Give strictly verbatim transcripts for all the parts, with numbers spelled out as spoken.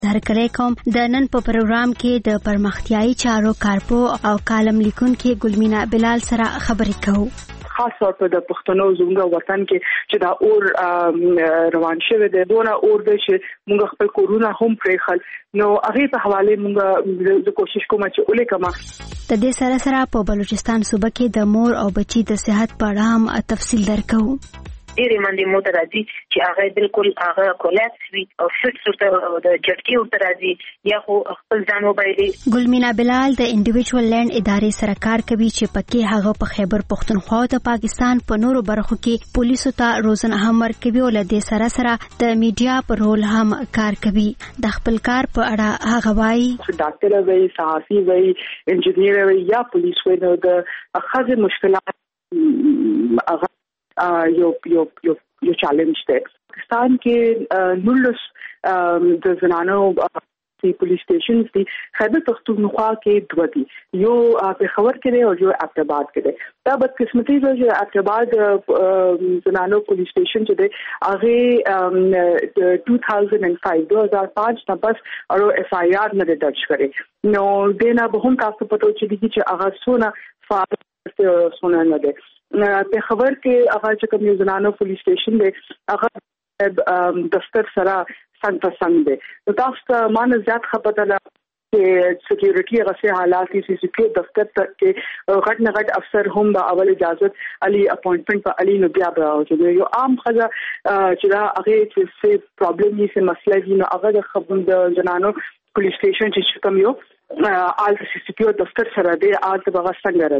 درکړی کوم د نن په پروګرام کې د پرمختیايي چارو کارپو او کالم لیکونکو ګلمینا بلال سره خبرې کوو. خاص طور په د پښتنو زموږ وطن کې چې دا اور روان شوی دی دونه اور دی چې موږ خپل کورونه هم پرېخل نو هغه په حواله موږ د کوشش کوم چې اولې کما د دې سره سره په بلوچستان صوبه کې د مور او بچي د صحت په اړه هم تفصیل درکو. ډېرې منډې موته راځي چې هغه بالکل هغه کولاپس وي او فټ سره د جټکي ورته راځي یا خو خپل ځان وبایلي. ګلمینا بلال د انډیویډوال لینډ ادارې سره کار کوي چې پکې هغه په خیبر پختونخوا او د پاکستان په نورو برخو کې پولیسو ته روزنه هم ورکوي او له دې سره سره د میډیا په رول هم کار کوي. د خپل کار په اړه هغه وایي ډاکټر وي صحافي وي انجینیر وي یا پولیس وي نو د خاصه مشکلات هغه یو یو یو یو چیلنج دی. پاکستان کې نولس د زنانو د پولیس سټیشنز دي خیبر پختونخوا کې دوه دي یو په خبر کې دی او یو ابټاباد کې دی. دا بدقسمتي ده چې ابټاباد زنانو پولیس سټیشن چې دی هغه د دو هزار پانچ نه پس او اف آی آر نه درج کړي نو دینه به هم تاسو پته چې چې هغه سونه فعال سونه نه ده. په خبر کې هغه چې کوم زنانو پولیس سټیشن دی هغه دفتر سره څنګه په څنګه دی نو تاسو مانه زیات خبره ده چې سکیورټي غسه حالات سی سی پی دفتر تک کې غټ نه غټ افسر هم به اول اجازه علي اپوینټمنت په علي نو بیا به او یو عام خزه چې دا هغه چې پرابلم یې څه مسله وي نو هغه د خبر د زنانو پولیس سټیشن چې کوم یو آل سی سی پی دفتر سره دی آل ته بغا څنګه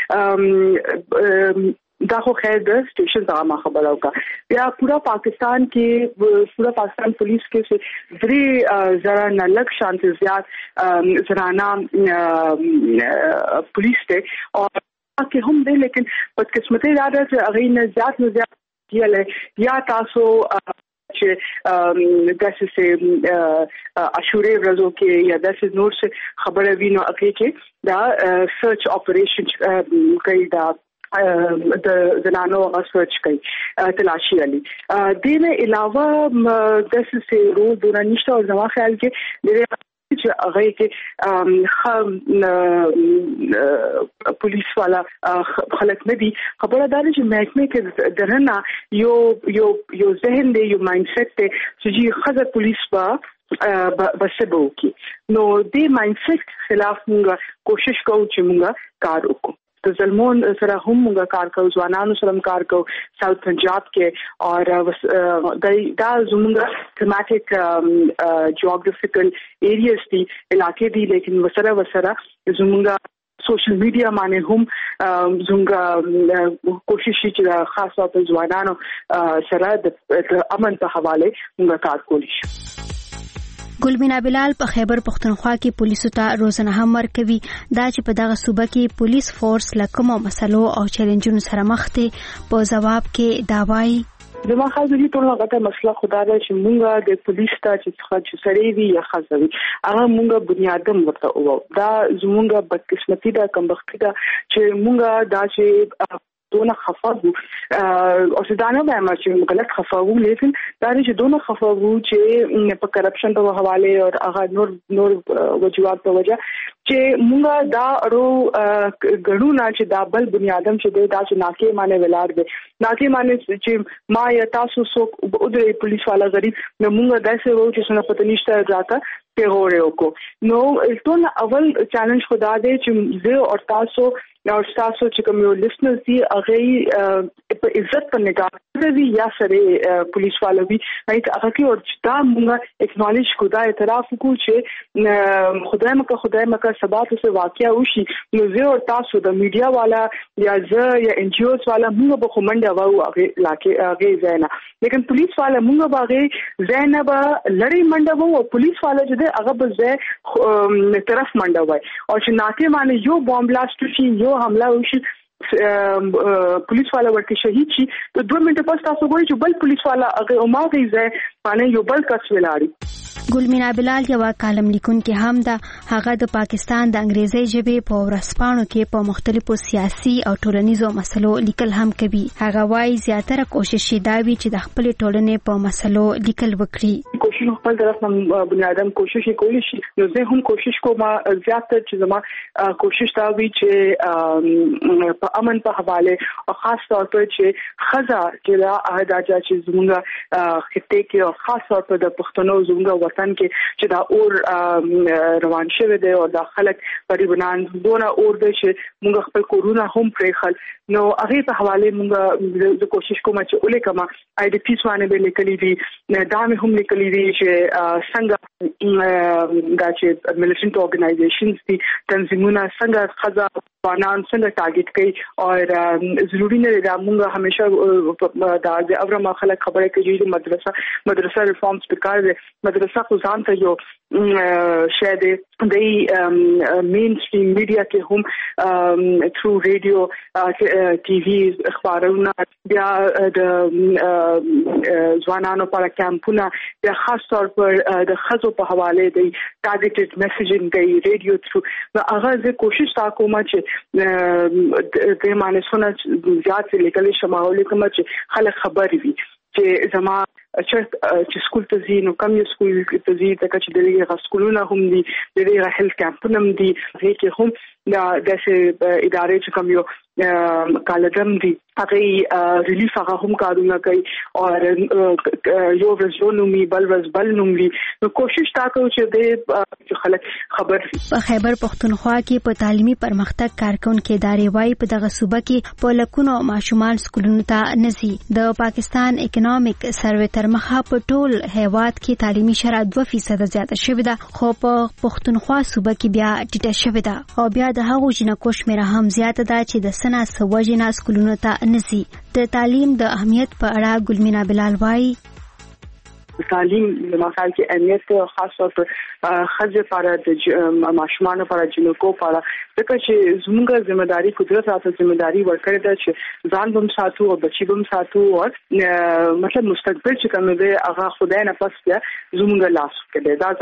راسي دا خو خیر د سټیشن دا ما خبره وکړه. بیا پورا پاکستان کې پورا پاکستان پولیس کې درې زره نه لږ شانت زیات زنانه پولیس ته او کې هم دی لیکن بدقسمتي دا ده چې هغه نه زیات نه زیات کېله یا تاسو چې داسې سه اشوري ورځو کې یا داسې نور څه خبره وینو اکه چې دا سرچ اپریشن کوي دا د زنانو سرچ کوي تلاشي علي دینه علاوه داسې سه رو دونه نشته او زما خیال کې ډېر چې هغه کې خام پولیس والا خلک نه دي خبره دا چې محکمه کې درنه یو یو یو ذهن دی یو مایند سیټ دی چې خزه پولیس با بسبو کې نو دې مایند سیټ خلاف موږ کوشش کوو چې موږ کار وکړو. د ظلمون سره هم موږ کار کوو ځوانانو سره کار کوو ساوث پنجاب کې او دا زموږ تھیماټک جیوګرافیکل ایریاز دي علاقې دي لیکن وسره وسره زموږ سوشل میډیا باندې هم زموږ کوشش چې خاص طور په ځوانانو سره د امن په حواله موږ کار کولی شو. ګلمینا بلال په خیبر پختونخوا کې پولیسو ته روزنه هم ورکوي دا چې په دغه صوبه کې پولیس فورس لکه مسلو او چیلنجونو سره مخ دي. په جواب کې دا وایي زما خاص دي ټول هغه مسله خدای دې چې موږ د پولیس ته چې سړی وي یا خاصوي هغه موږ بنیادم ورته وو دا زموږ بدقسمتي دا کمبختي دا چې موږ دا چې دونه خفا وو او څنګه به ما چې غلط خفا وو لیکن دا چې دونه خفا وو چې په کرپشن په حواله او هغه نور نور وجوهات په وجه چې موږ دا ورو غړو نه چې دا بل بنیادم چې دا چې ناکي معنی ولار دي ناکي معنی چې ما یا تاسو سو د پولیس والا غریب نو موږ داسې وو چې څنګه پته نشته راته په هورو کو نو ټول اول چیلنج خدا دې چې زه او تاسو نو تاسو چې کوم یو لیسنر دي هغه په عزت په نگاه دي یا سره پولیس والا وي هغه کې او دا موږ اکنالج کو دا اعتراف کو چې خدای مکه خدای مکه سبا ته واقعیا وشي نو زه او تاسو د میډیا والا یا زه یا ان جی اوز والا موږ به کومنده وو هغه لاکه هغه زینا لیکن پولیس والا موږ باغې زینب لړۍ منډه وو او پولیس والا چې هغه به زه طرف منډه وای او چې ناکه باندې یو بم بلاست شي یو حمله وشي پولیس والا ورته شهید شي ته دوه منټه پس تاسو ګورئ چې بل پولیس والا هغه او ما غي ځای باندې یو بل کس ولاړی ګلمینا بلال یو کالم لیکونکې هم ده. هغه د پاکستان د انګریزي ژبې په ورځپاڼو کې په مختلفو سیاسي او ټولنیزو مسلو لیکل هم کوي. هغه وايي زیاتره کوشش دا وی چې د خپل ټولنې په مسلو لیکل وکړي. کوشش خپل طرف نه بنیادم کوشش کولی شي. نو زه هم کوشش کوم زیاتره چې زما کوشش دا وی چې په امن په حواله او خاص طور پر چې خزا چې دا اهداجه چې زموږه خطه کې او خاص طور پر د پښتنو زموږه کې چې دا اور روان شوه دی او د خلک پریبنان دونه اور دی چې موږ خپل کورونا هم پرېخل. نو هغه په حواله موږ د کوشش کوم چې اولې کما آی ډی پیس باندې به لیکلي دي. دا مې هم لیکلي دي چې څنګه دا چې ملیټنټ اورګنایزیشنز دي تنظیمونه څنګه خزا قانون څنګه ټارګټ کوي او ضروري نه دا موږ همیشه د اورما خلک خبره کوي چې مدرسه مدرسه ریفارمز پکار دي. مدرسه خو ځان ته یو شاید د مین سټریم میډیا کې هم تھرو ریډیو ټي وي اخبارونه بیا د ځوانانو لپاره کیمپونه بیا خاص طور پر د خزو په حواله دی ټارګټډ میسیجینګ کوي ریډیو تھرو. نو هغه زه کوشش تا کوم چې د مانسونه زیات لیکل شمول کوم چې خلک خبر وي چې زما چې سکول ته ځي نو کوم یو سکول ته ځي ځکه چې دغه سکولونه هم دي دغه هیلث کیمپونه هم دي هغه هم دا د ادارې چې کوم یو کالجم دي هغه ریلیف هغه هم کارونه کوي او یو ورځونومي بل ورځ بل نومي. نو کوشش تا کوو چې د خلک خبر په خیبر پختونخوا کې په تعلیمي پرمختګ کارکونکو ادارې وايي په دغه صوبه کې په لکونو ماشومان سکولونو ته نزي. د پاکستان اکونومیک سروې تر مخه په ټول هیواد کې تعلیمي شرایط دوه فیصد زیاته شوې ده خو په پختونخوا صوبه کې بیا ټیټه شوې ده او بیا د هغو جنکو شمیره هم زیاته ده چې د سنا سوجنا سکولونو ته نزي. د تعلیم د اهمیت په اړه ګلمینا بلال وايي تعلیم د مخال کې اهمیت خاص طور پر خځې لپاره د ماشومان لپاره جنکو لپاره ځکه چې زموږه ځمېداري قدرت راته ځمېداري ورکړې ده چې ځان بم ساتو او بچي بم ساتو او مطلب مستقبل چې کوم دی هغه خدای نه پس بیا زموږه لاس کې دی. دا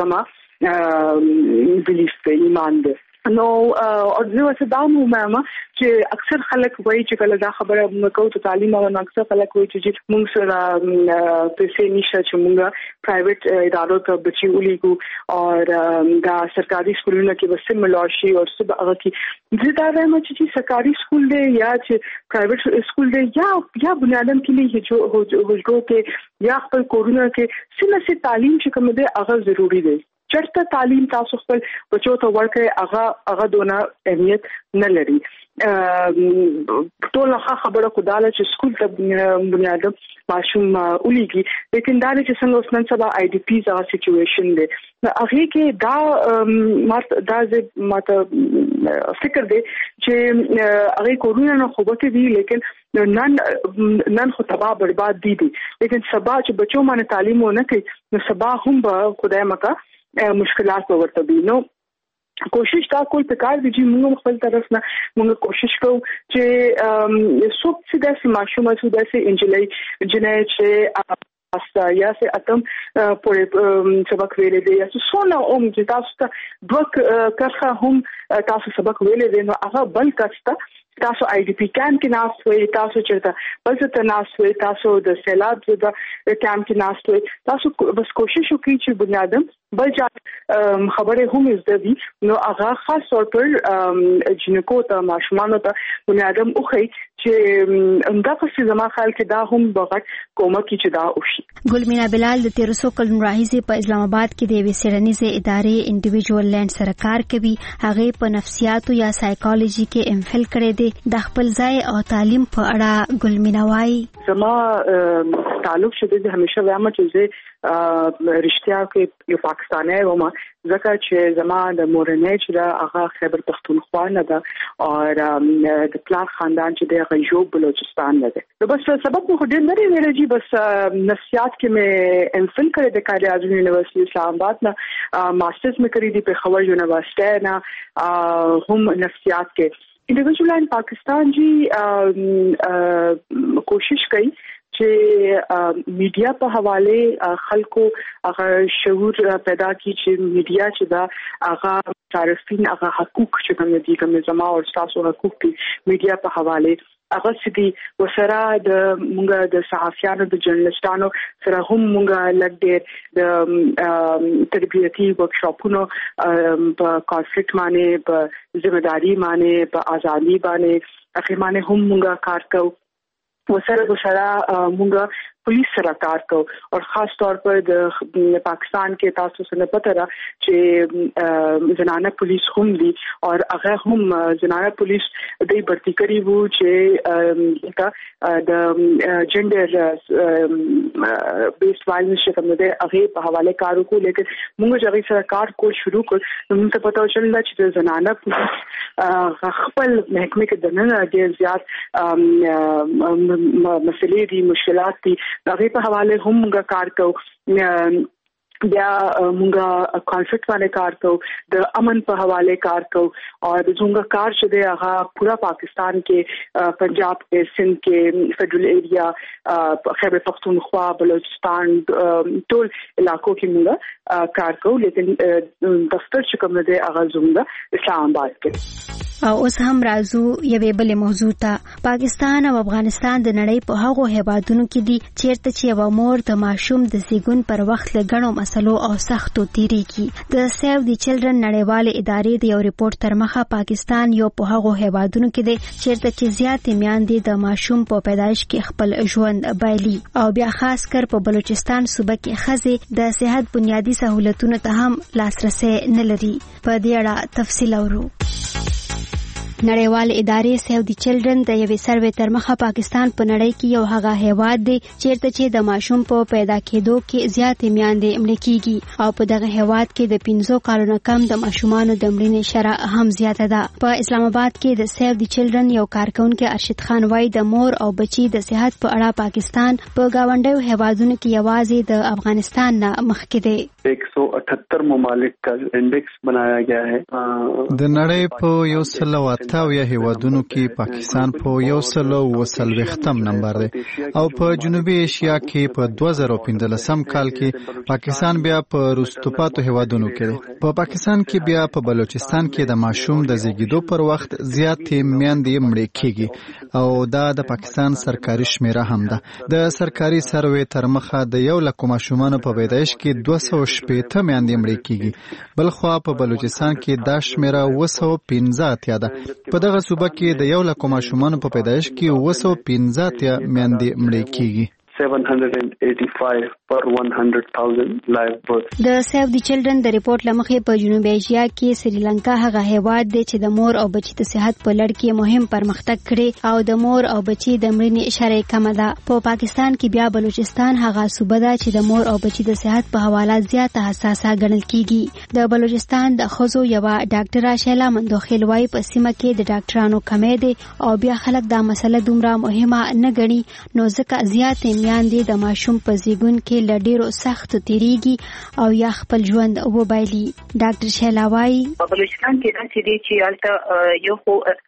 زما بلیف دی ایمان دی. نو او زه وسه دا مو ماما چې اکثر خلک وایي چې کله دا خبره مکو ته تعلیم او اکثر خلک وایي چې موږ سره پیسې نشته چې موږ پرایویټ ادارو ته بچي ولیکو او دا سرکاري سکولونو کې بس ملاشي او څه هغه کې زه دا وایم چې سرکاري سکول دی یا چې پرایویټ سکول دی یا یا بنیادم کې نه جو هوجو کې یا خپل کورونا کې څه نه تعلیم چې کوم دی هغه ضروری دی. چرته تعلیم تاسو خپل بچو ته ورکړئ هغه هغه دونه اهمیت نه لري. ټول هغه خبره خداله چې سکول ته بنیادم ماشوم اولیږي لیکن دا چې څنګه اوس نن سبا آی ډی پی زغه سچويشن دی هغه کې دا مات دا چې ماته فکر دی چې هغه کورونا نه خوبته دی لیکن نن نن خو تباہ برباد دي دي لیکن سبا چې بچو باندې تعلیم ونه کوي نو سبا هم به خدای مکا مشکلات ورته دي. نو کوشش دا کول پکار دي چې موږ خپل طرف نه موږ کوشش کوو چې څوک چې د ماشومه څو د انجلۍ جنې چې استا یا سه اتم پورې سبق ویلې دي یا څو نه اوم چې تاسو ته دوه کرخه هم تاسو سبق ویلې دي نو هغه بل کسته تاسو آی ډی پی کیمپ کې ناس وي تاسو چرته بل څه ناس وي تاسو د سیلاب د کیمپ کې ناس وي تاسو بس کوشش وکړئ چې بنیادم بل ځای خبره هم زده دي نو هغه خاص طور پر جنکو ته ماشومان ته بنیادم اوخی چې اندغه څه زما خیال کې دا هم بغټ کومه کې چې دا وشي. ګلمینا بلال د تیر څو کلونو راهیسې په اسلام آباد کې د وسیرنیزه ادارې انډیویډوال لینډ سره کار کوي. هغه په نفسیاتو یا سایکالوژي کې ام فل کړی دی. د خپل ځای او تعلیم په اړه ګلمینا وايي زما تعلق شته د همیشه وایم چې زه رښتیا کې یو پاکستانی وم ځکه چې زما د مورنۍ چې دا هغه خیبر پختونخوا نه ده او د پلار خاندان چې د غیوب بلوچستان نه ده. نو بس سبب مو ډېر نه لري چې بس نفسیات کې مې ام فل کړی د قائد اعظم یونیورسيټي اسلام آباد نه ماسترز مې کړی دی په خبر یونیورسيټي نه هم نفسیات کې انډیویډوال ان پاکستان جی کوشش کړي چې میډیا په حواله خلکو هغه شعور پیدا کی چې میډیا چې دا هغه صارفین هغه حقوق چې کوم دي کوم زما او تاسو حقوق دي میډیا په حواله هغه سدي وسره د مونږه د صحافیانو د جرنالستانو سره هم مونږه لګ ډېر د تربیتی ورکشاپونو په کانفلیکټ باندې په ځمېداري باندې په ازادي باندې اخی باندې هم مونږه کار کوو وسره وسره مونږه police sir car को और खास तौर पर पाकिस्तान के तासु से पता रहा कि जनाना पुलिस हम दी और अगर हम जनाना पुलिस दे भर्ती करी वो चे का द जेंडर बेस्ड वायलेंस के कमदे अगर हवाले कारों को लेकर मुंगे जगह सरकार को शुरू कर मुझे पता चल रहा कि जनाना पुलिस खपल महकमे के दनन अगे ज्यादा मसले दी मुश्किलात थी هغه په حواله هم موږ کار کوو بیا موږ کانفلیکټ باندې کار کوو د امن په حواله کار کوو او زموږ کار چې دی هغه پورا پاکستان کې پنجاب کې سندھ کې فیډرل ایریا خیبر پختونخوا بلوچستان ټول علاقو کې موږ کار کوو لیکن دفتر چې کوم دی هغه زموږ اسلام آباد کې او اوس هم راځو یوې بلې موضوع ته پاکستان او افغانستان د نړۍ په هغو هیوادونو کې دي چیرته چې یو مور د ماشوم د زیږون پر وخت له ګڼو مسلو او سختو تیریږي د سیو دی چلډرن نړیوالې ادارې د یو ریپورت تر مخه پاکستان یو په هغو هیوادونو کې دی چیرته چې زیاتې میندې د ماشوم په پیدایش کې خپل ژوند بایلي او بیا خاص کر په بلوچستان صوبه کې ښځې د صحت بنیادی سہولتونو ته هم لاسرسي نه لري په دې اړه تفصیل اورو نړیوال ادارې سیو دی چلډرن د یوې سروې تر مخه پاکستان په نړۍ کې یو هغه هیواد دی چیرته چې د ماشوم په پیدا کېدو کې زیاتې میندې مړې کیږي او په دغه هیواد کې د پنځو کالونو کم د ماشومانو د مړینې شرح هم زیاته ده په اسلام آباد کې د سیو دی چلډرن یو کارکونکو ارشد خان وايي د مور او بچي د صحت په اړه پاکستان په گاونډیو هیوادونو کې یوازې د افغانستان نه مخکې دی एक सौ अठहत्तर ममालिक का इंडेक्स बनाया गया है د نړۍ په یو سل او اته یا هیوادونو کې پاکستان په یو سل او څلوېښتم نمبر دی او په جنوبي ایشیا کې په دوه زره پنځلسم کال کې پاکستان بیا په وروسته هیوادونو کې دی په پاکستان کې بیا په بلوچستان کې د ماشوم د زیږیدو پر وخت زیاتې میندې مړې کیږي او دا د پاکستان سرکاري شمیره هم ده د سرکاري سروې تر مخه د یو لک ماشومانو په پیدایش کې دوه سوه شپېته میندې مړې کیږي بل خو په بلوچستان کې دا شمیره اوه سوه پنځه اتیا ده په دغه صوبه کې د یو لک ماشومانو په پیدایش کې اوه سوه پنځه اتیا میندې مړې کیږي seven hundred eighty-five per one hundred thousand live births. د سیو دی چلډرن د ریپورت لمخې په جنوبي ایشیا کې سریلانکا هغه هیواد دی چې د مور او بچی د صحت په لړ کې مهم پرمختګ کړي او د مور او بچی د مړینې اشاره کم ده. په پاکستان کې بیا بلوچستان هغه صوبه ده چې د مور او بچی د صحت په حواله زیاته حساسه ګڼل کیږي. د بلوچستان د خزو یو ډاکټره شیلا مندوخیل وايي په سیمه کې د ډاکټرانو کمې دي او بیا خلک دا مسله دومره مهمه نه ګڼي نو ځکه زیاتې میندې د ماشوم په زیږون کې له ډېرو سختو تیریږي او یا خپل ژوند وبایلي. ډاکټر شیلا وايي په بلوچستان کې دا چې دی چې هلته یو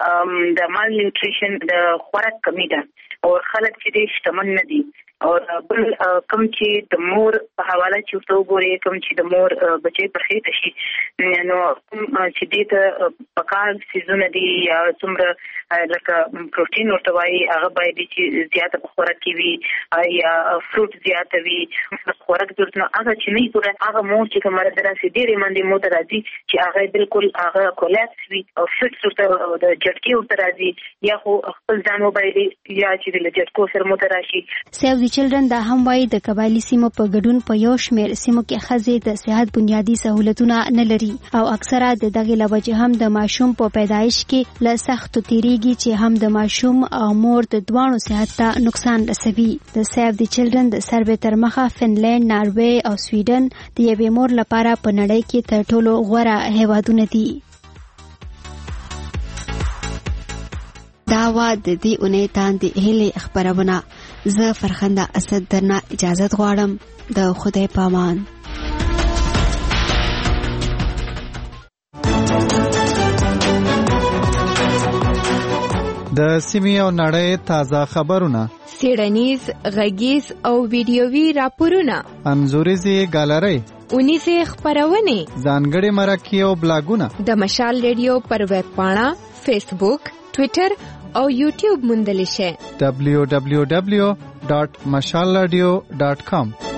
خو د مال نیوټریشن د خوراک کمی ده او خلک چې دی شتمن نه دي او بل کوم چې د مور په حواله چې تو ګوري کوم چې د مور بچي په خېټه شي نو چې دې ته پکار سيزونه دي یا څومره لکه پروتین ورته وایي هغه باید چې زیاته په خوراک کې وي یا فروټ زیاته وي خوراک درته هغه چې نه پوره هغه مور چې کومه دراسي ډېرې باندې مو درازي چې هغه بالکل هغه کولاپس وي او فټ ورته د جټکی ورته راځي یا خو خپل ځان وبایلي یا چې د جټکو سره مو دراشي. سیو چلډرن دا هم وايي د قبایلی سیمو په ګډون په یو شمېر سیمو کې ښځې د صحت بنیادی سہولتونه نه لري او اکثره د دغه لوجه هم د ماشوم په پیدایش کې له سختو تیریږي چې هم د ماشوم او مور د دوانو صحت ته نقصان رسوي. د سیو دی چلډرن د سروې تر مخه فنلند، ناروې او سویډن د یوې مور لپاره په نړۍ کې تر ټولو غوره هیوادونه دي. دا وا د دې اونۍ تاندې هلي خبرونه زه فرخنده اسد درنه اجازت غواړم. د خدای پامان. د سیمې او نړۍ تازه خبرونه سیړنیز، غږیز او ویډیووي راپورونه، انځوریزي ګالري، اونیزه خبرونه، ځانګړي مرکې او بلاګونه د مشال ریډیو پر ویب پاڼه، فیسبوک، ټوئیټر او یوټیوب موندل شي. دبلیو دبلیو دبلیو ډاٹ مشال رادیو ډاٹ کام